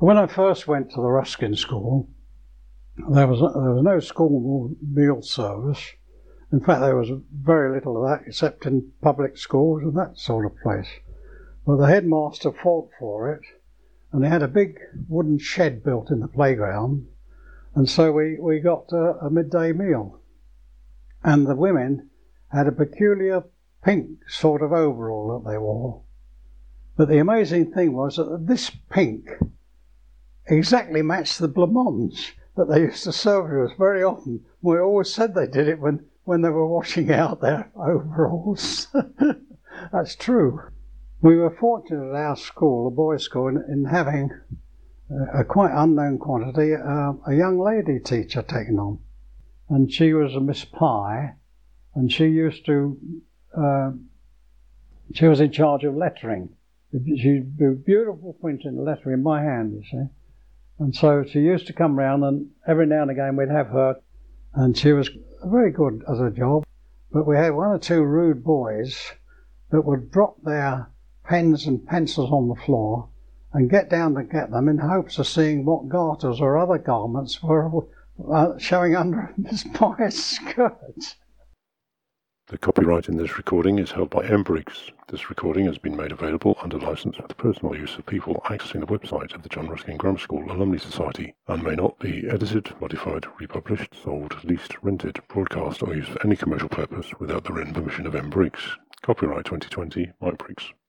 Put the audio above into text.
When I first went to the Ruskin School, there was no school meal service. In fact, there was very little of that except in public schools and that sort of place. But the headmaster fought for it, and they had a big wooden shed built in the playground, and so we got a midday meal. And the women had a peculiar pink sort of overall that they wore. But the amazing thing was that this pink exactly matched the blancmange that they used to serve to us very often. We always said they did it when they were washing out their overalls. That's true. We were fortunate at our school, the boys' school, in having a quite unknown quantity, a young lady teacher taken on. And she was a Miss Pye, and she used to, she was in charge of lettering. She'd do beautiful printing lettering in my hand, you see. And so she used to come round, and every now and again we'd have her, and she was very good at her job. But we had one or two rude boys that would drop their pens and pencils on the floor and get down to get them in hopes of seeing what garters or other garments were showing under Miss Pye's skirt. The copyright in this recording is held by M. Briggs. This recording has been made available under license for the personal use of people accessing the website of the John Ruskin Grammar School Alumni Society and may not be edited, modified, republished, sold, leased, rented, broadcast or used for any commercial purpose without the written permission of M. Briggs. Copyright 2020, Mike Briggs.